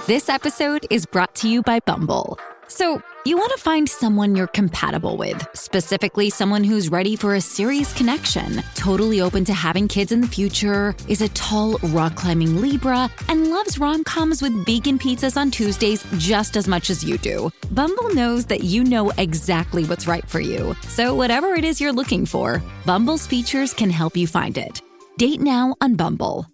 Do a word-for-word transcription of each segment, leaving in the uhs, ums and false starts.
This episode is brought to you by Bumble. So, you want to find someone you're compatible with, specifically someone who's ready for a serious connection, totally open to having kids in the future, is a tall, rock-climbing Libra, and loves rom-coms with vegan pizzas on Tuesdays just as much as you do. Bumble knows that you know exactly what's right for you. So whatever it is you're looking for, Bumble's features can help you find it. Date now on Bumble.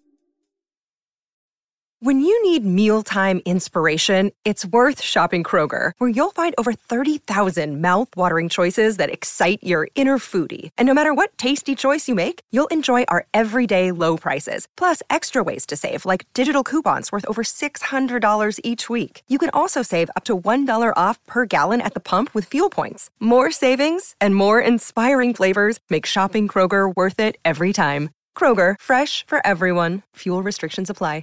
When you need mealtime inspiration, it's worth shopping Kroger, where you'll find over thirty thousand mouth-watering choices that excite your inner foodie. And no matter what tasty choice you make, you'll enjoy our everyday low prices, plus extra ways to save, like digital coupons worth over six hundred dollars each week. You can also save up to one dollar off per gallon at the pump with fuel points. More savings and more inspiring flavors make shopping Kroger worth it every time. Kroger, fresh for everyone. Fuel restrictions apply.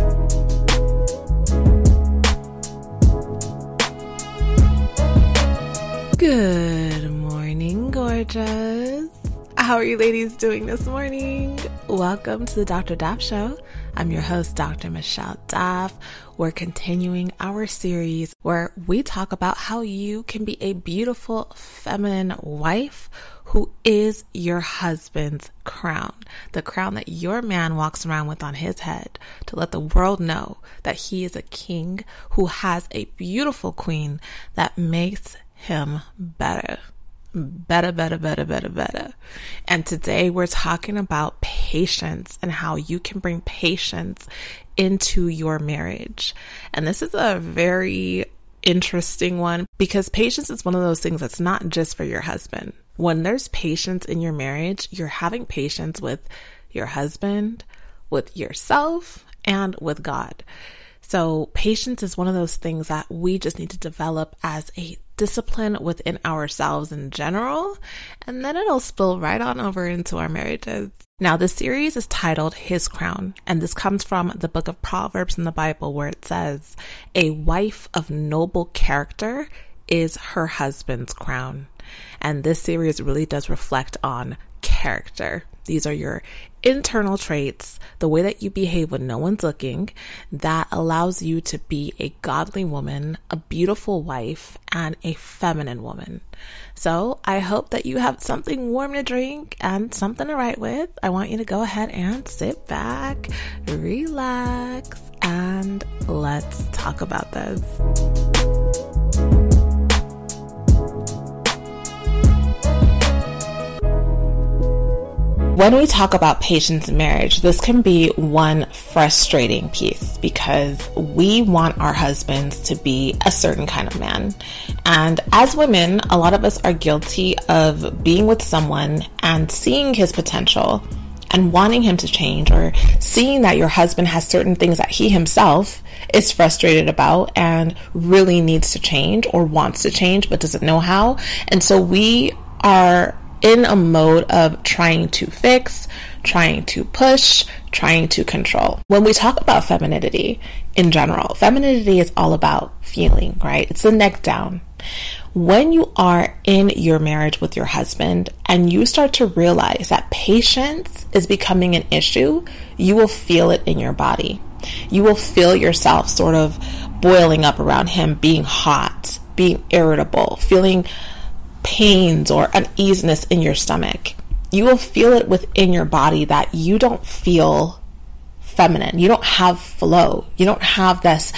Good morning, gorgeous. How are you ladies doing this morning? Welcome to the Doctor Daff Show. I'm your host, Doctor Michelle Daff. We're continuing our series where we talk about how you can be a beautiful feminine wife who is your husband's crown, the crown that your man walks around with on his head to let the world know that he is a king who has a beautiful queen that makes him better, better, better, better, better, better. And today we're talking about patience and how you can bring patience into your marriage. And this is a very interesting one because patience is one of those things that's not just for your husband. When there's patience in your marriage, you're having patience with your husband, with yourself, and with God. So patience is one of those things that we just need to develop as a discipline within ourselves in general, and then it'll spill right on over into our marriages. Now, this series is titled His Crown, and this comes from the book of Proverbs in the Bible, where it says, "A wife of noble character is her husband's crown." And this series really does reflect on character. These are your internal traits, the way that you behave when no one's looking, that allows you to be a godly woman, a beautiful wife, and a feminine woman. So I hope that you have something warm to drink and something to write with. I want you to go ahead and sit back, relax, and let's talk about this. When we talk about patience in marriage, this can be one frustrating piece because we want our husbands to be a certain kind of man. And as women, a lot of us are guilty of being with someone and seeing his potential and wanting him to change, or seeing that your husband has certain things that he himself is frustrated about and really needs to change or wants to change but doesn't know how. And so we are in a mode of trying to fix, trying to push, trying to control. When we talk about femininity in general, femininity is all about feeling, right? It's the neck down. When you are in your marriage with your husband and you start to realize that patience is becoming an issue, you will feel it in your body. You will feel yourself sort of boiling up around him, being hot, being irritable, feeling pains or uneasiness in your stomach. You will feel it within your body that you don't feel feminine. You don't have flow. You don't have this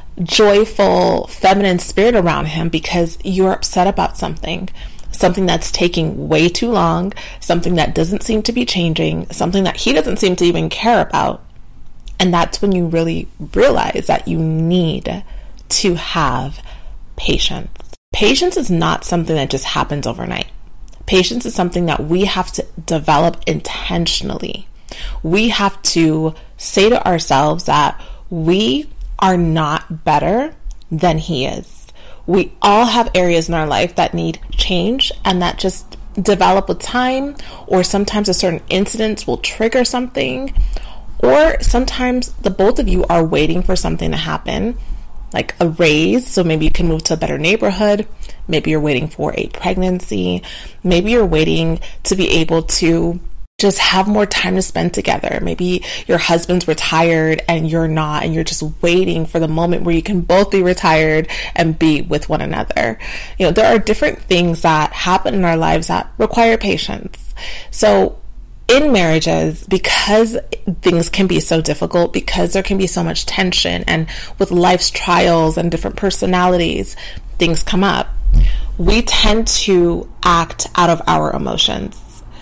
joyful feminine spirit around him because you're upset about something, something that's taking way too long, something that doesn't seem to be changing, something that he doesn't seem to even care about. And that's when you really realize that you need to have patience. Patience is not something that just happens overnight. Patience is something that we have to develop intentionally. We have to say to ourselves that we are not better than he is. We all have areas in our life that need change and that just develop with time, or sometimes a certain incident will trigger something, or sometimes the both of you are waiting for something to happen, like a raise, so maybe you can move to a better neighborhood. Maybe you're waiting for a pregnancy. Maybe you're waiting to be able to just have more time to spend together. Maybe your husband's retired and you're not, and you're just waiting for the moment where you can both be retired and be with one another. You know, there are different things that happen in our lives that require patience. So in marriages, because things can be so difficult, because there can be so much tension, and with life's trials and different personalities, things come up, we tend to act out of our emotions.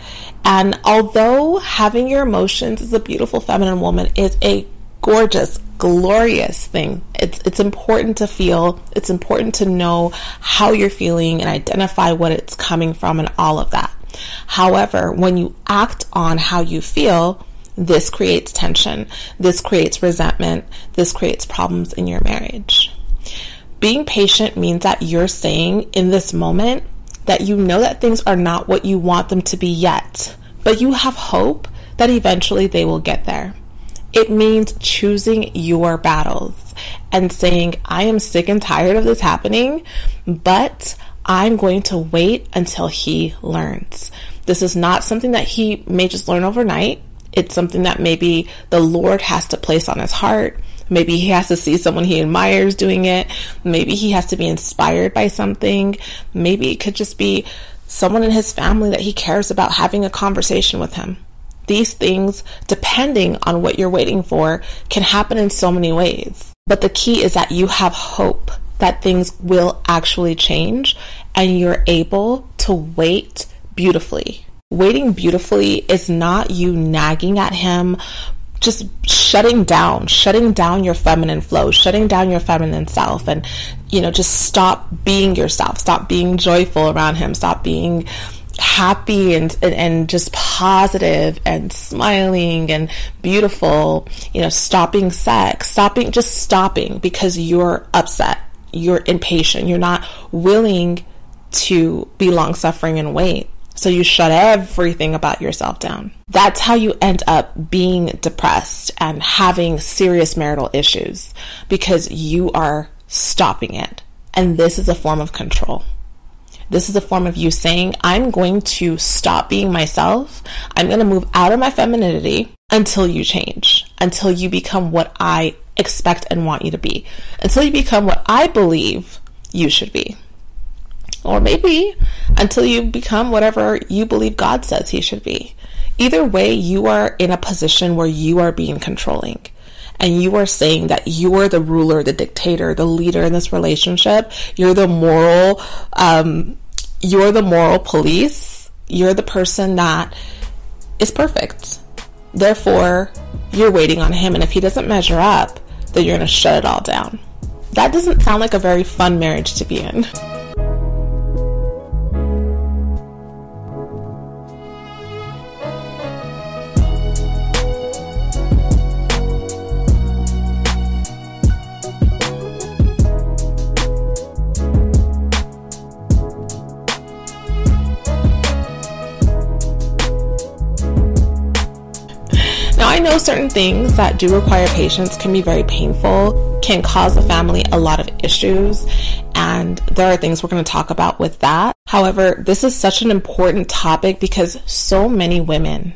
And although having your emotions as a beautiful feminine woman is a gorgeous, glorious thing, it's it's important to feel, it's important to know how you're feeling and identify what it's coming from and all of that. However, when you act on how you feel, this creates tension, this creates resentment, this creates problems in your marriage. Being patient means that you're saying in this moment that you know that things are not what you want them to be yet, but you have hope that eventually they will get there. It means choosing your battles and saying, I am sick and tired of this happening, but I'm going to wait until he learns. This is not something that he may just learn overnight. It's something that maybe the Lord has to place on his heart. Maybe he has to see someone he admires doing it. Maybe he has to be inspired by something. Maybe it could just be someone in his family that he cares about having a conversation with him. These things, depending on what you're waiting for, can happen in so many ways. But the key is that you have hope that things will actually change and you're able to wait beautifully. Waiting beautifully is not you nagging at him, just shutting down, shutting down your feminine flow, shutting down your feminine self, and, you know, just stop being yourself, stop being joyful around him, stop being happy and, and and just positive and smiling and beautiful, you know, stopping sex, stopping, just stopping because you're upset, you're impatient, you're not willing to be long-suffering and wait. So you shut everything about yourself down. That's how you end up being depressed and having serious marital issues, because you are stopping it. And this is a form of control. This is a form of you saying, I'm going to stop being myself. I'm going to move out of my femininity until you change, until you become what I expect and want you to be, until you become what I believe you should be. Or maybe until you become whatever you believe God says he should be. Either way, you are in a position where you are being controlling. And you are saying that you are the ruler, the dictator, the leader in this relationship. You're the moral, um, you're the moral police. You're the person that is perfect. Therefore, you're waiting on him. And if he doesn't measure up, then you're going to shut it all down. That doesn't sound like a very fun marriage to be in. I know certain things that do require patience can be very painful, can cause the family a lot of issues, and there are things we're going to talk about with that. However, this is such an important topic because so many women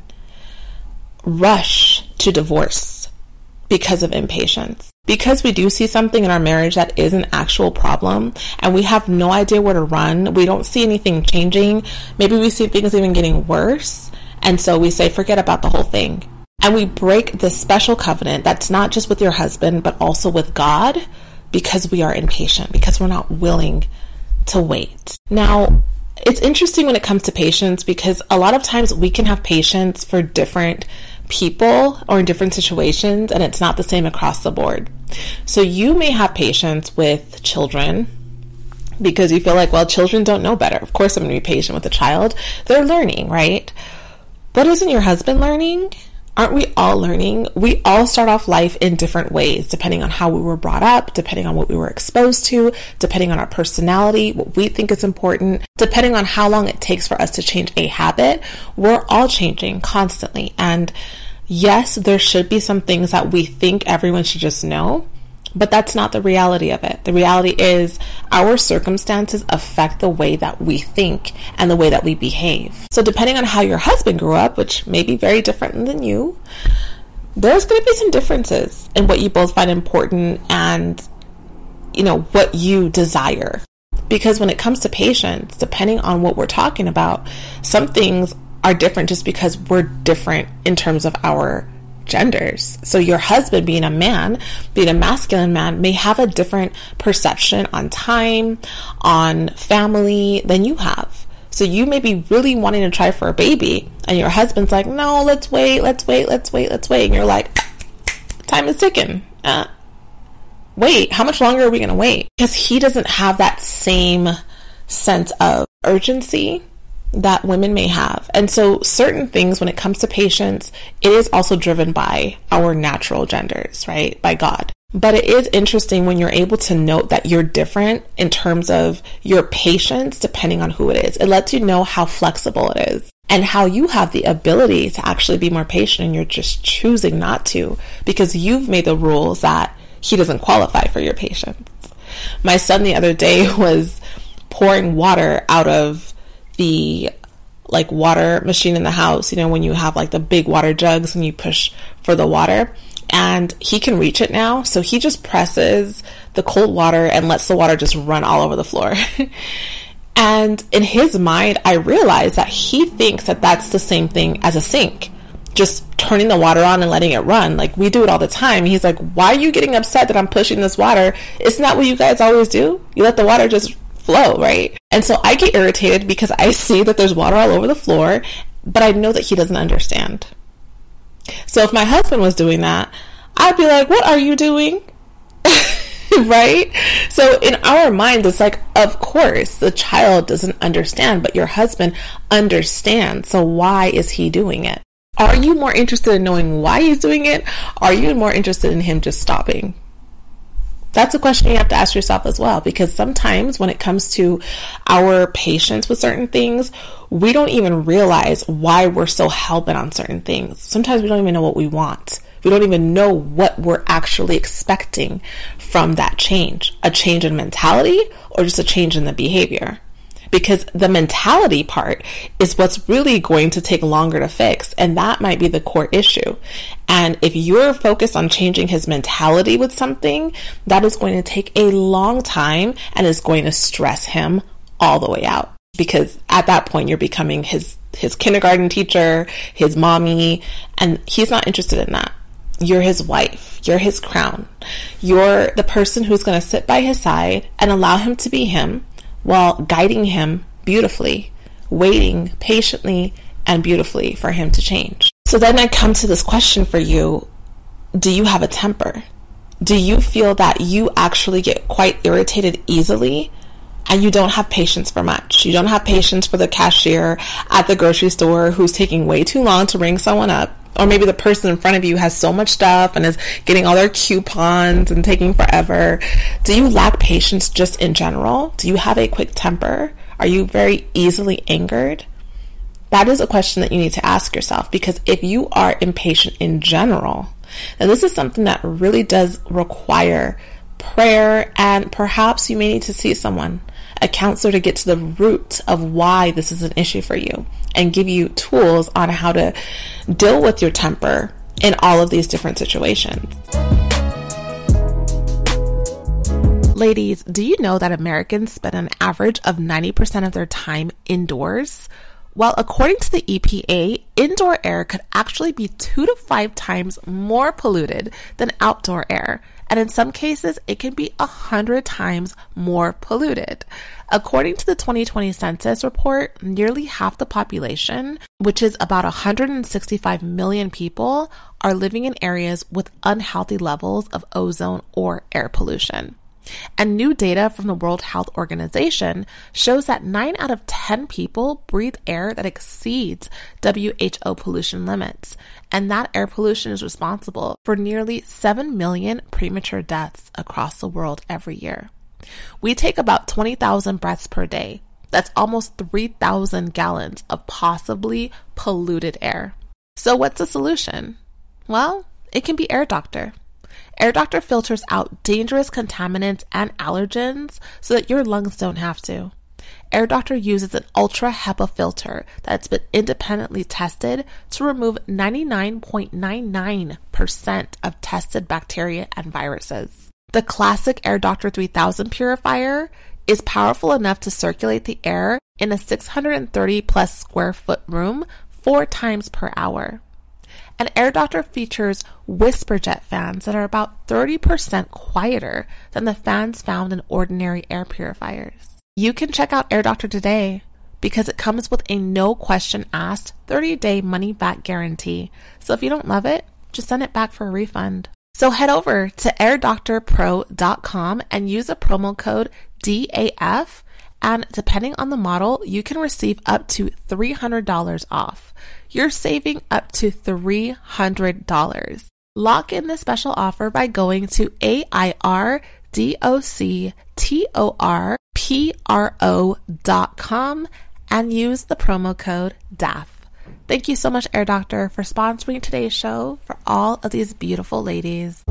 rush to divorce because of impatience. Because we do see something in our marriage that is an actual problem and we have no idea where to run, we don't see anything changing, maybe we see things even getting worse, and so we say, forget about the whole thing. And we break this special covenant that's not just with your husband, but also with God, because we are impatient, because we're not willing to wait. Now, it's interesting when it comes to patience, because a lot of times we can have patience for different people or in different situations, and it's not the same across the board. So you may have patience with children because you feel like, well, children don't know better. Of course I'm going to be patient with a child. They're learning, right? But isn't your husband learning? Aren't we all learning? We all start off life in different ways, depending on how we were brought up, depending on what we were exposed to, depending on our personality, what we think is important, depending on how long it takes for us to change a habit. We're all changing constantly. And yes, there should be some things that we think everyone should just know, But that's not the reality of it. The reality is our circumstances affect the way that we think and the way that we behave. So depending on how your husband grew up, which may be very different than you, there's going to be some differences in what you both find important and, you know, what you desire. Because when it comes to patience, depending on what we're talking about, some things are different just because we're different in terms of our genders. So your husband, being a man, being a masculine man, may have a different perception on time, on family than you have. So you may be really wanting to try for a baby and your husband's like, no, let's wait, let's wait, let's wait, let's wait. And you're like, time is ticking. Uh, wait, how much longer are we going to wait? Because he doesn't have that same sense of urgency that women may have. And so certain things, when it comes to patience, it is also driven by our natural genders, right? By God. But it is interesting when you're able to note that you're different in terms of your patience, depending on who it is. It lets you know how flexible it is and how you have the ability to actually be more patient, and you're just choosing not to because you've made the rules that he doesn't qualify for your patience. My son the other day was pouring water out of the like water machine in the house, you know, when you have like the big water jugs and you push for the water, and he can reach it now. So he just presses the cold water and lets the water just run all over the floor. And in his mind, I realized that he thinks that that's the same thing as a sink, just turning the water on and letting it run. Like we do it all the time. He's like, why are you getting upset that I'm pushing this water? Isn't that what you guys always do? You let the water just flow, right? And so I get irritated because I see that there's water all over the floor, but I know that he doesn't understand. So if my husband was doing that, I'd be like, what are you doing? Right? So in our mind, it's like, of course, the child doesn't understand, but your husband understands. So why is he doing it? Are you more interested in knowing why he's doing it? Are you more interested in him just stopping? That's a question you have to ask yourself as well, because sometimes when it comes to our patience with certain things, we don't even realize why we're so hell-bent on certain things. Sometimes we don't even know what we want. We don't even know what we're actually expecting from that change, a change in mentality or just a change in the behavior. Because the mentality part is what's really going to take longer to fix. And that might be the core issue. And if you're focused on changing his mentality with something, that is going to take a long time and is going to stress him all the way out. Because at that point, you're becoming his, his kindergarten teacher, his mommy, and he's not interested in that. You're his wife. You're his crown. You're the person who's going to sit by his side and allow him to be him, while guiding him beautifully, waiting patiently and beautifully for him to change. So then I come to this question for you. Do you have a temper? Do you feel that you actually get quite irritated easily and you don't have patience for much? You don't have patience for the cashier at the grocery store who's taking way too long to ring someone up. Or maybe the person in front of you has so much stuff and is getting all their coupons and taking forever. Do you lack patience just in general? Do you have a quick temper? Are you very easily angered? That is a question that you need to ask yourself, because if you are impatient in general, then this is something that really does require prayer, and perhaps you may need to see someone, a counselor, to get to the root of why this is an issue for you and give you tools on how to deal with your temper in all of these different situations. Ladies, do you know that Americans spend an average of ninety percent of their time indoors? Well, according to the E P A, indoor air could actually be two to five times more polluted than outdoor air. And in some cases, it can be a hundred times more polluted. According to the twenty twenty census report, nearly half the population, which is about one hundred sixty-five million people, are living in areas with unhealthy levels of ozone or air pollution. And new data from the World Health Organization shows that nine out of ten people breathe air that exceeds W H O pollution limits. And that air pollution is responsible for nearly seven million premature deaths across the world every year. We take about twenty thousand breaths per day. That's almost three thousand gallons of possibly polluted air. So what's the solution? Well, it can be Air Doctor. AirDoctor filters out dangerous contaminants and allergens so that your lungs don't have to. AirDoctor uses an ultra HEPA filter that's been independently tested to remove ninety-nine point nine nine percent of tested bacteria and viruses. The classic AirDoctor three thousand purifier is powerful enough to circulate the air in a six hundred thirty plus square foot room four times per hour. And AirDoctor features WhisperJet fans that are about thirty percent quieter than the fans found in ordinary air purifiers. You can check out AirDoctor today because it comes with a no question asked thirty day money back guarantee. So if you don't love it, just send it back for a refund. So head over to air doctor pro dot com and use a promo code D A F, and depending on the model, you can receive up to three hundred dollars off. You're saving up to three hundred dollars. Lock in this special offer by going to A I R D O C T O R P R O dot com and use the promo code D A F. Thank you so much, AirDoctor, for sponsoring today's show for all of these beautiful ladies.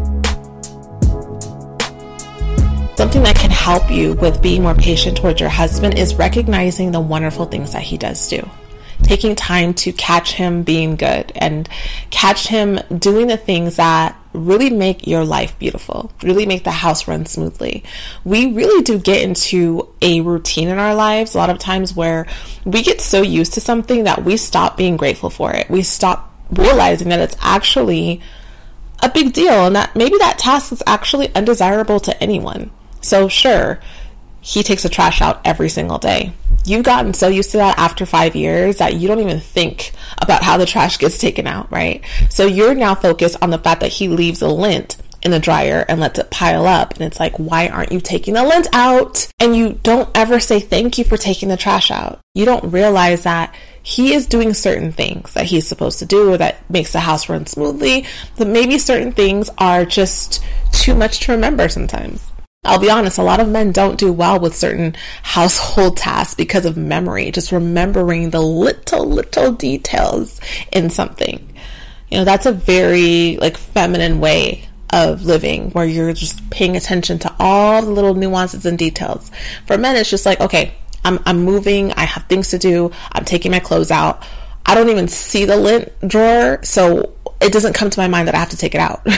Something that can help you with being more patient towards your husband is recognizing the wonderful things that he does do. Taking time to catch him being good and catch him doing the things that really make your life beautiful, really make the house run smoothly. We really do get into a routine in our lives a lot of times where we get so used to something that we stop being grateful for it. We stop realizing that it's actually a big deal and that maybe that task is actually undesirable to anyone. So sure, he takes the trash out every single day. You've gotten so used to that after five years that you don't even think about how the trash gets taken out, right? So you're now focused on the fact that he leaves a lint in the dryer and lets it pile up. And it's like, why aren't you taking the lint out? And you don't ever say thank you for taking the trash out. You don't realize that he is doing certain things that he's supposed to do or that makes the house run smoothly. But maybe certain things are just too much to remember sometimes. I'll be honest, a lot of men don't do well with certain household tasks because of memory, just remembering the little, little details in something. You know, that's a very like feminine way of living where you're just paying attention to all the little nuances and details. For men, it's just like, okay, I'm, I'm moving. I have things to do. I'm taking my clothes out. I don't even see the lint drawer, so it doesn't come to my mind that I have to take it out.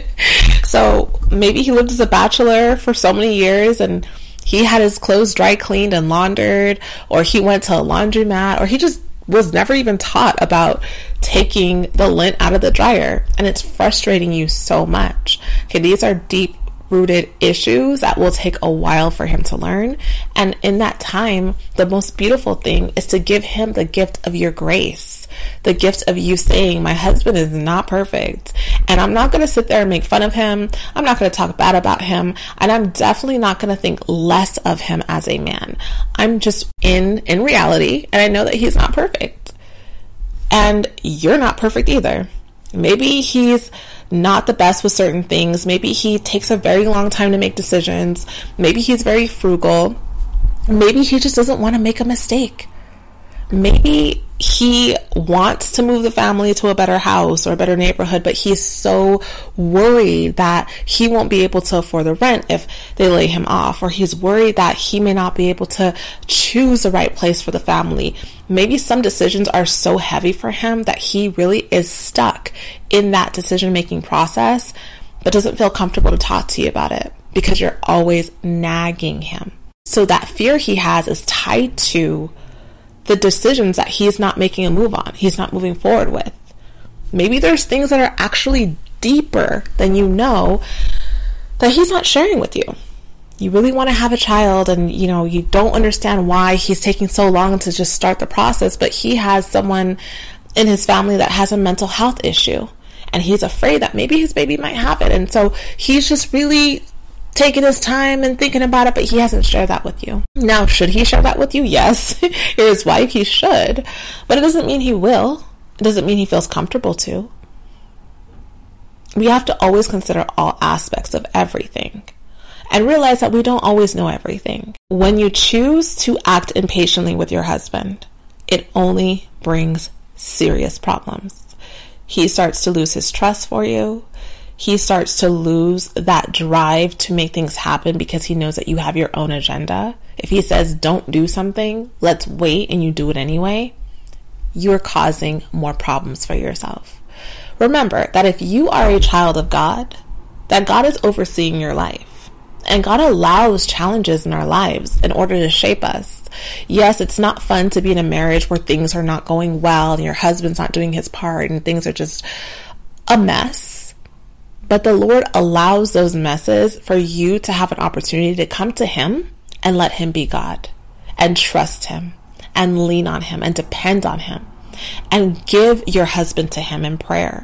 So maybe he lived as a bachelor for so many years and he had his clothes dry cleaned and laundered, or he went to a laundromat, or he just was never even taught about taking the lint out of the dryer, and it's frustrating you so much. Okay, these are deep rooted issues that will take a while for him to learn. And in that time, the most beautiful thing is to give him the gift of your grace, the gift of you saying, my husband is not perfect. And I'm not going to sit there and make fun of him. I'm not going to talk bad about him. And I'm definitely not going to think less of him as a man. I'm just in, in reality. And I know that he's not perfect. And you're not perfect either. Maybe he's not the best with certain things. Maybe he takes a very long time to make decisions. Maybe he's very frugal. Maybe he just doesn't want to make a mistake. Maybe he wants to move the family to a better house or a better neighborhood, but he's so worried that he won't be able to afford the rent if they lay him off, or he's worried that he may not be able to choose the right place for the family. Maybe some decisions are so heavy for him that he really is stuck in that decision-making process, but doesn't feel comfortable to talk to you about it because you're always nagging him. So that fear he has is tied to the decisions that he's not making a move on, he's not moving forward with. Maybe there's things that are actually deeper than you know that he's not sharing with you. You really want to have a child and, you know, you don't understand why he's taking so long to just start the process, but he has someone in his family that has a mental health issue and he's afraid that maybe his baby might have it. And so he's just really taking his time and thinking about it, but he hasn't shared that with you. Now, should he share that with you? Yes. You're his wife, he should. But it doesn't mean he will. It doesn't mean he feels comfortable to. We have to always consider all aspects of everything and realize that we don't always know everything. When you choose to act impatiently with your husband, it only brings serious problems. He starts to lose his trust for you. he starts to lose that drive to make things happen because he knows that you have your own agenda, if he says, don't do something, let's wait, and you do it anyway, you're causing more problems for yourself. Remember that if you are a child of God, that God is overseeing your life. And God allows challenges in our lives in order to shape us. Yes, it's not fun to be in a marriage where things are not going well and your husband's not doing his part and things are just a mess. But the Lord allows those messes for you to have an opportunity to come to him and let him be God and trust him and lean on him and depend on him and give your husband to him in prayer.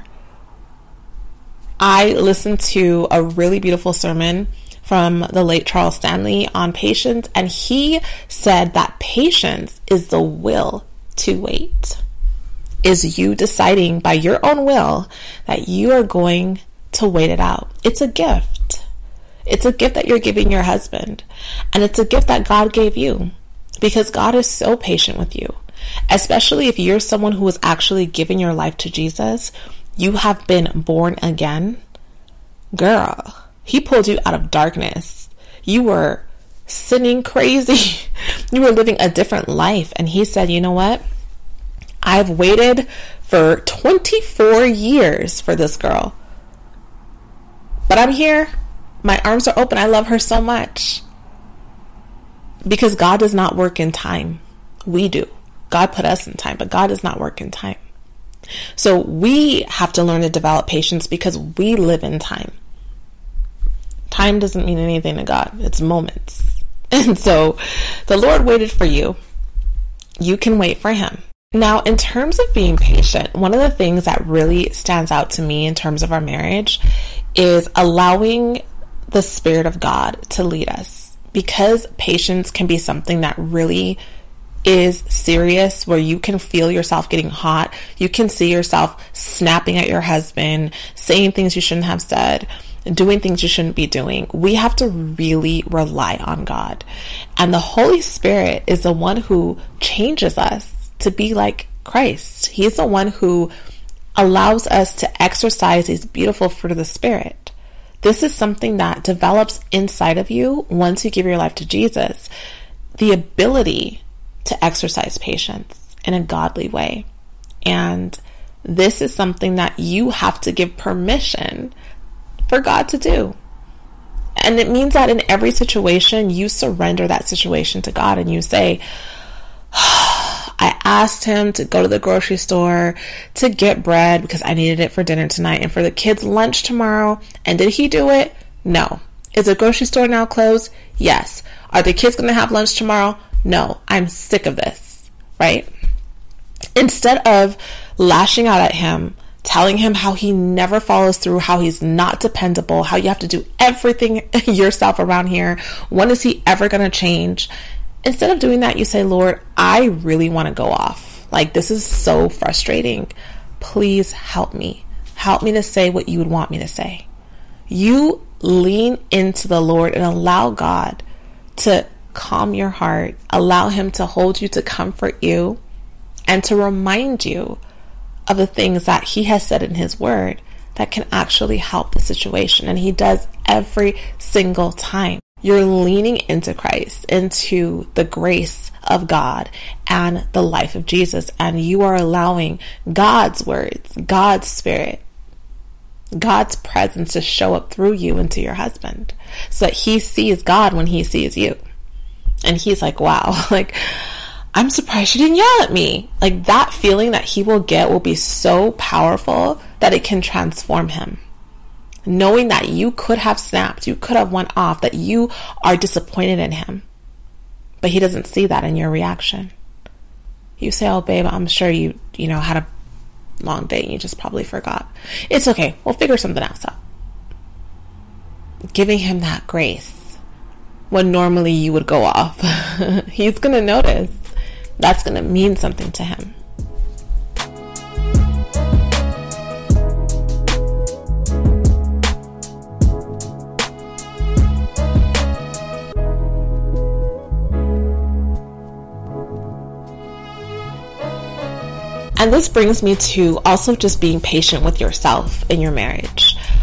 I listened to a really beautiful sermon from the late Charles Stanley on patience, and he said that patience is the will to wait. Is you deciding by your own will that you are going to wait it out. It's a gift. It's a gift that you're giving your husband, and it's a gift that God gave you because God is so patient with you, especially if you're someone who is actually giving your life to Jesus. You have been born again. Girl, he pulled you out of darkness. You were sinning crazy. You were living a different life. And he said, you know what? I've waited for twenty-four years for this girl. But I'm here. My arms are open. I love her so much. Because God does not work in time. We do. God put us in time, but God does not work in time. So we have to learn to develop patience because we live in time. Time doesn't mean anything to God. It's moments. And so the Lord waited for you. You can wait for him. Now, in terms of being patient, one of the things that really stands out to me in terms of our marriage is allowing the Spirit of God to lead us, because patience can be something that really is serious, where you can feel yourself getting hot. You can see yourself snapping at your husband, saying things you shouldn't have said, doing things you shouldn't be doing. We have to really rely on God. And the Holy Spirit is the one who changes us to be like Christ. He's the one who allows us to exercise these beautiful fruit of the Spirit. This is something that develops inside of you once you give your life to Jesus. The ability to exercise patience in a godly way. And this is something that you have to give permission for God to do. And it means that in every situation, you surrender that situation to God and you say, I asked him to go to the grocery store to get bread because I needed it for dinner tonight and for the kids' lunch tomorrow. And did he do it? No. Is the grocery store now closed? Yes. Are the kids going to have lunch tomorrow? No. I'm sick of this, right? Instead of lashing out at him, telling him how he never follows through, how he's not dependable, how you have to do everything yourself around here, when is he ever going to change? Instead of doing that, you say, Lord, I really want to go off. Like, this is so frustrating. Please help me. Help me to say what you would want me to say. You lean into the Lord and allow God to calm your heart. Allow him to hold you, to comfort you, and to remind you of the things that he has said in his word that can actually help the situation. And he does every single time. You're leaning into Christ, into the grace of God and the life of Jesus. And you are allowing God's words, God's Spirit, God's presence to show up through you into your husband so that he sees God when he sees you. And he's like, wow, like, I'm surprised she didn't yell at me. Like, that feeling that he will get will be so powerful that it can transform him. Knowing that you could have snapped, you could have went off, that you are disappointed in him. But he doesn't see that in your reaction. You say, oh, babe, I'm sure you, you know, had a long day and you just probably forgot. It's okay. We'll figure something else out. Giving him that grace when normally you would go off. He's going to notice. That's going to mean something to him. And this brings me to also just being patient with yourself in your marriage.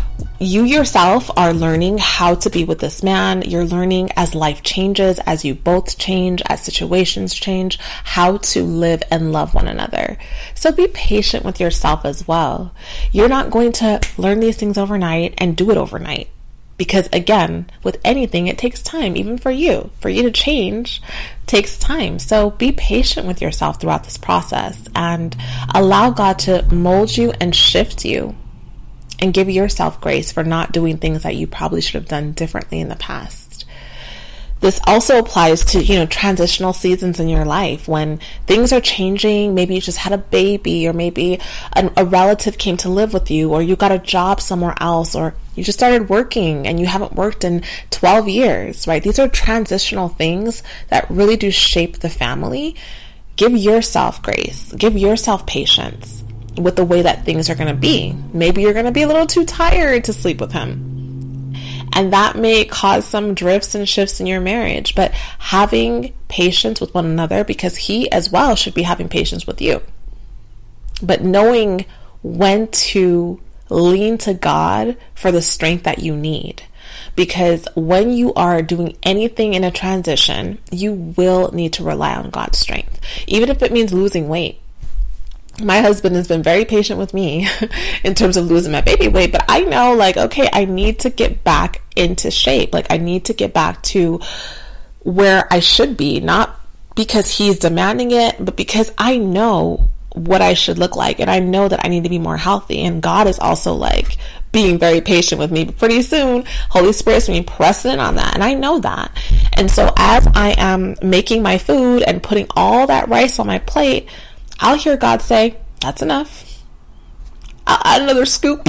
you yourself are learning how to be with this man. You're learning as life changes, as you both change, as situations change, how to live and love one another. So be patient with yourself as well. You're not going to learn these things overnight and do it overnight. Because again, with anything, it takes time, even for you. For you to change takes time. So be patient with yourself throughout this process and allow God to mold you and shift you. And give yourself grace for not doing things that you probably should have done differently in the past. This also applies to, you know, transitional seasons in your life when things are changing. Maybe you just had a baby, or maybe a, a relative came to live with you, or you got a job somewhere else, or you just started working and you haven't worked in twelve years, right? These are transitional things that really do shape the family. Give yourself grace. Give yourself patience with the way that things are going to be. Maybe you're going to be a little too tired to sleep with him. And that may cause some drifts and shifts in your marriage, but having patience with one another, because he as well should be having patience with you. But knowing when to lean to God for the strength that you need. Because when you are doing anything in a transition, you will need to rely on God's strength, even if it means losing weight. My husband has been very patient with me in terms of losing my baby weight, but I know, like, okay, I need to get back into shape. Like, I need to get back to where I should be, not because he's demanding it, but because I know what I should look like, and I know that I need to be more healthy. And God is also like being very patient with me, but pretty soon Holy Spirit's going to be pressing in on that, and I know that. And so as I am making my food and putting all that rice on my plate, I'll hear God say, that's enough. I'll add another scoop.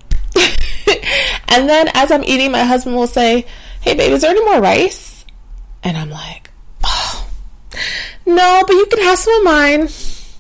And then as I'm eating, my husband will say, hey babe, is there any more rice? And I'm like, oh, no, but you can have some of mine.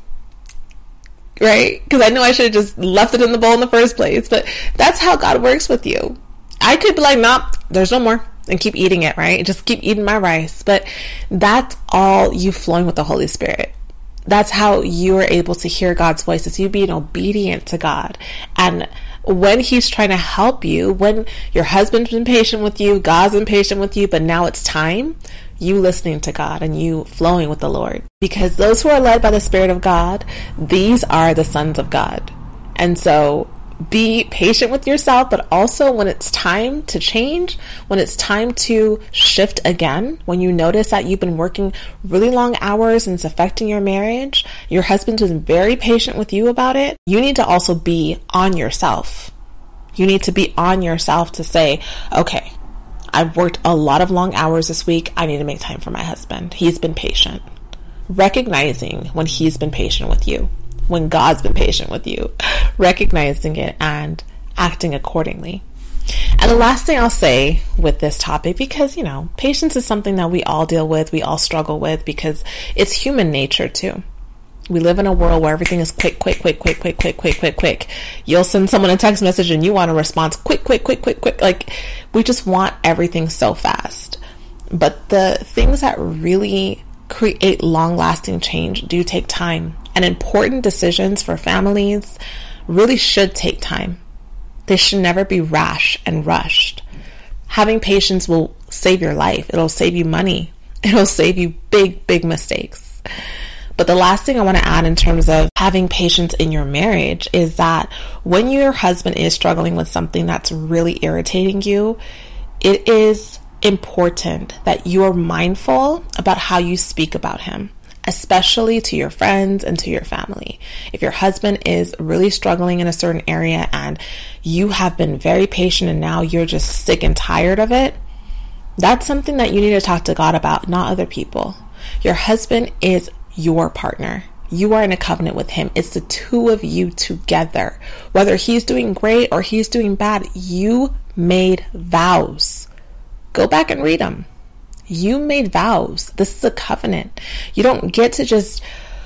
Right? Because I know I should have just left it in the bowl in the first place. But that's how God works with you. I could be like, nope, there's no more, and keep eating it, right? Just keep eating my rice. But that's all you flowing with the Holy Spirit. That's how you are able to hear God's voice, is you being obedient to God. And when he's trying to help you, when your husband's been patient with you, God's been patient with you, but now it's time, you listening to God and you flowing with the Lord. Because those who are led by the Spirit of God, these are the sons of God. And so be patient with yourself, but also when it's time to change, when it's time to shift again, when you notice that you've been working really long hours and it's affecting your marriage, your husband's been very patient with you about it, you need to also be on yourself. You need to be on yourself to say, okay, I've worked a lot of long hours this week. I need to make time for my husband. He's been patient. Recognizing when he's been patient with you, when God's been patient with you, recognizing it and acting accordingly. And the last thing I'll say with this topic, because, you know, patience is something that we all deal with, we all struggle with, because it's human nature too. We live in a world where everything is quick, quick, quick, quick, quick, quick, quick, quick, quick. You'll send someone a text message and you want a response quick, quick, quick, quick, quick. Like, we just want everything so fast. But the things that really create long-lasting change do take time. And important decisions for families really should take time. They should never be rash and rushed. Having patience will save your life. It'll save you money. It'll save you big, big mistakes. But the last thing I want to add in terms of having patience in your marriage is that when your husband is struggling with something that's really irritating you, it is important that you are mindful about how you speak about him, especially to your friends and to your family. If your husband is really struggling in a certain area and you have been very patient and now you're just sick and tired of it, that's something that you need to talk to God about, not other people. Your husband is your partner. You are in a covenant with him. It's the two of you together. Whether he's doing great or he's doing bad, you made vows. Go back and read them. You made vows. This is a covenant. You don't get to just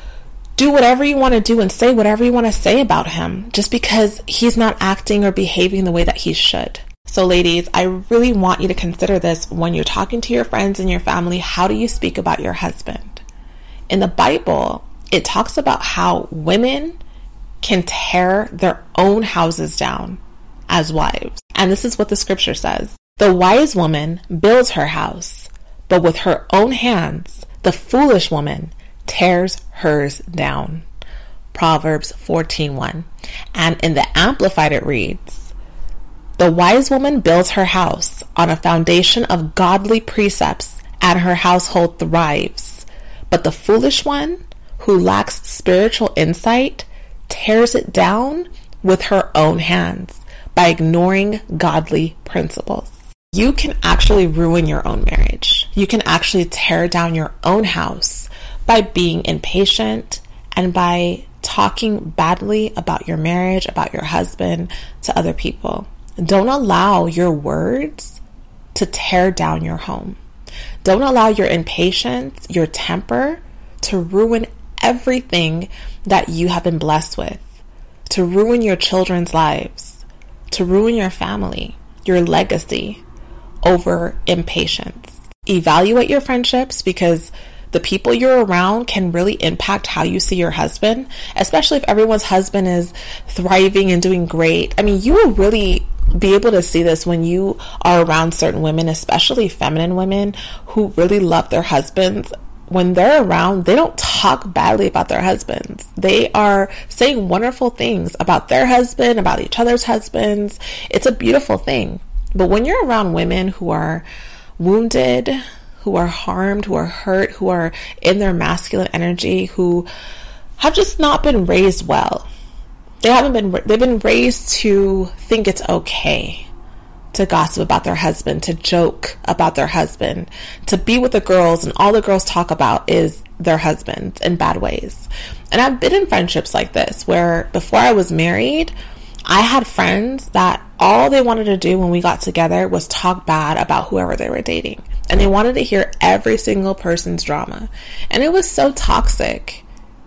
do whatever you want to do and say whatever you want to say about him just because he's not acting or behaving the way that he should. So ladies, I really want you to consider this when you're talking to your friends and your family. How do you speak about your husband? In the Bible, it talks about how women can tear their own houses down as wives. And this is what the scripture says. The wise woman builds her house, but with her own hands, the foolish woman tears hers down. Proverbs fourteen one. And in the Amplified it reads, the wise woman builds her house on a foundation of godly precepts, and her household thrives. But the foolish one, who lacks spiritual insight, tears it down with her own hands by ignoring godly principles. You can actually ruin your own marriage. You can actually tear down your own house by being impatient and by talking badly about your marriage, about your husband to other people. Don't allow your words to tear down your home. Don't allow your impatience, your temper to ruin everything that you have been blessed with, to ruin your children's lives, to ruin your family, your legacy over impatience. Evaluate your friendships, because the people you're around can really impact how you see your husband, especially if everyone's husband is thriving and doing great. I mean, you will really be able to see this when you are around certain women, especially feminine women who really love their husbands. When they're around, they don't talk badly about their husbands. They are saying wonderful things about their husband, about each other's husbands. It's a beautiful thing. But when you're around women who are wounded, who are harmed, who are hurt, who are in their masculine energy, who have just not been raised well, they haven't been, they've been raised to think it's okay to gossip about their husband, to joke about their husband, to be with the girls, and all the girls talk about is their husbands in bad ways. And I've been in friendships like this where before I was married, I had friends that all they wanted to do when we got together was talk bad about whoever they were dating. And they wanted to hear every single person's drama. And it was so toxic.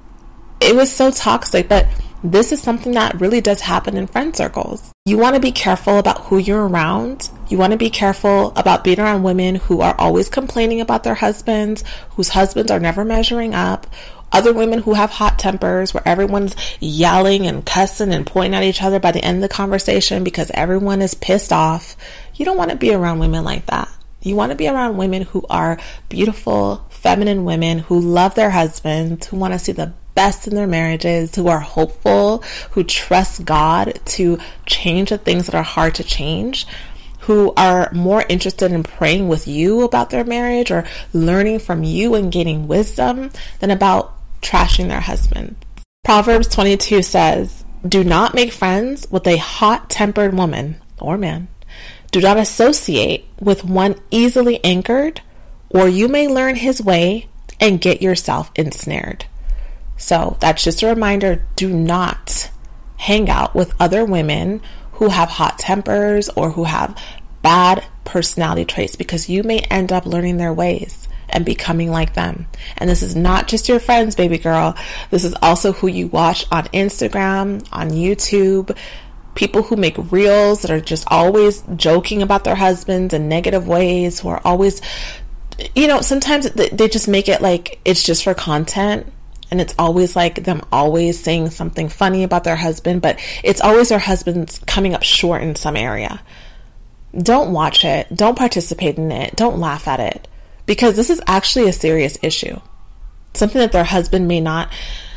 It was so toxic, but this is something that really does happen in friend circles. You want to be careful about who you're around. You want to be careful about being around women who are always complaining about their husbands, whose husbands are never measuring up. Other women who have hot tempers, where everyone's yelling and cussing and pointing at each other by the end of the conversation because everyone is pissed off. You don't want to be around women like that. You want to be around women who are beautiful, feminine women who love their husbands, who want to see the best in their marriages, who are hopeful, who trust God to change the things that are hard to change, who are more interested in praying with you about their marriage or learning from you and gaining wisdom than about trashing their husband. Proverbs twenty-two says, do not make friends with a hot-tempered woman or man. Do not associate with one easily angered, or you may learn his way and get yourself ensnared. So that's just a reminder, do not hang out with other women who have hot tempers or who have bad personality traits, because you may end up learning their ways and becoming like them. And this is not just your friends, baby girl. This is also who you watch on Instagram, on YouTube, people who make reels that are just always joking about their husbands in negative ways, who are always, you know, sometimes they just make it like it's just for content. And it's always like them always saying something funny about their husband, but it's always their husband's coming up short in some area. Don't watch it. Don't participate in it. Don't laugh at it, because this is actually a serious issue. Something that their husband may not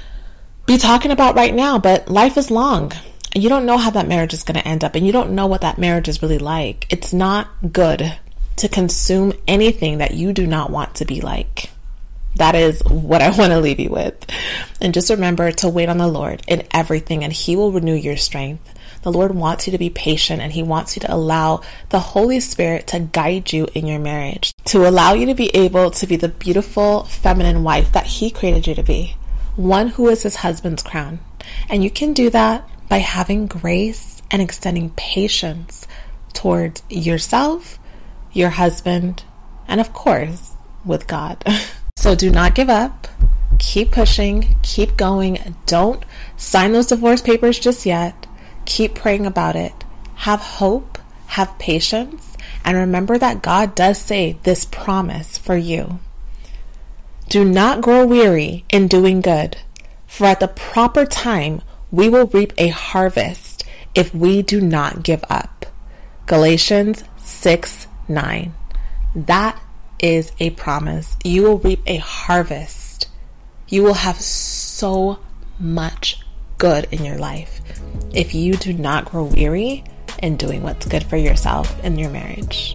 be talking about right now, but life is long. You don't know how that marriage is going to end up, and you don't know what that marriage is really like. It's not good to consume anything that you do not want to be like. That is what I want to leave you with. And just remember to wait on the Lord in everything, and He will renew your strength. The Lord wants you to be patient, and He wants you to allow the Holy Spirit to guide you in your marriage, to allow you to be able to be the beautiful feminine wife that He created you to be, one who is His husband's crown. And you can do that by having grace and extending patience towards yourself, your husband, and of course, with God. So do not give up. Keep pushing. Keep going. Don't sign those divorce papers just yet. Keep praying about it. Have hope. Have patience. And remember that God does say this promise for you. Do not grow weary in doing good, for at the proper time we will reap a harvest if we do not give up. Galatians six nine. That is a promise. You will reap a harvest. You will have so much good in your life if you do not grow weary in doing what's good for yourself in your marriage.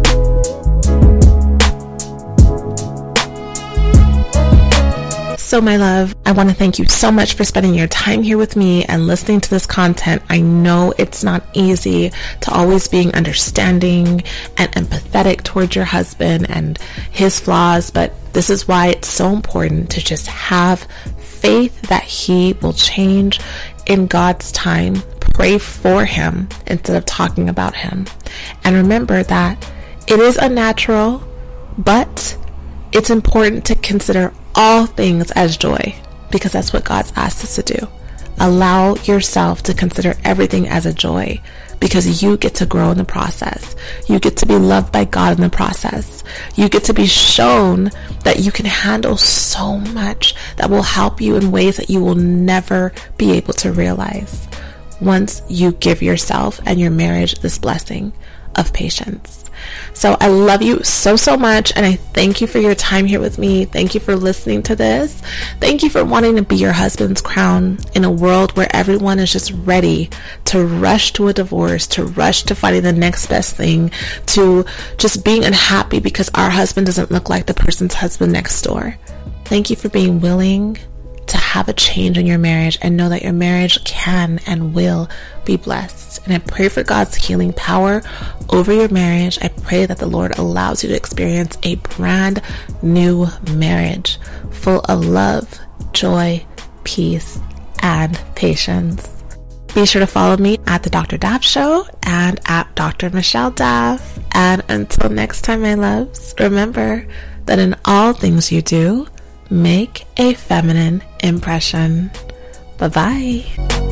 So my love, I want to thank you so much for spending your time here with me and listening to this content. I know it's not easy to always being understanding and empathetic towards your husband and his flaws, but this is why it's so important to just have faith that he will change in God's time. Pray for him instead of talking about him. And remember that it is unnatural, but it's important to consider all things as joy, because that's what God's asked us to do. Allow yourself to consider everything as a joy, because you get to grow in the process. You get to be loved by God in the process. You get to be shown that you can handle so much that will help you in ways that you will never be able to realize once you give yourself and your marriage this blessing of patience. So I love you so, so much, and I thank you for your time here with me. Thank you for listening to this. Thank you for wanting to be your husband's crown in a world where everyone is just ready to rush to a divorce, to rush to finding the next best thing, to just being unhappy because our husband doesn't look like the person's husband next door. Thank you for being willing to have a change in your marriage and know that your marriage can and will be blessed. And I pray for God's healing power over your marriage. I pray that the Lord allows you to experience a brand new marriage full of love, joy, peace, and patience. Be sure to follow me at the Doctor Daff Show and at Doctor Michelle Daff. And until next time, my loves, remember that in all things you do, make a feminine impression. Bye-bye.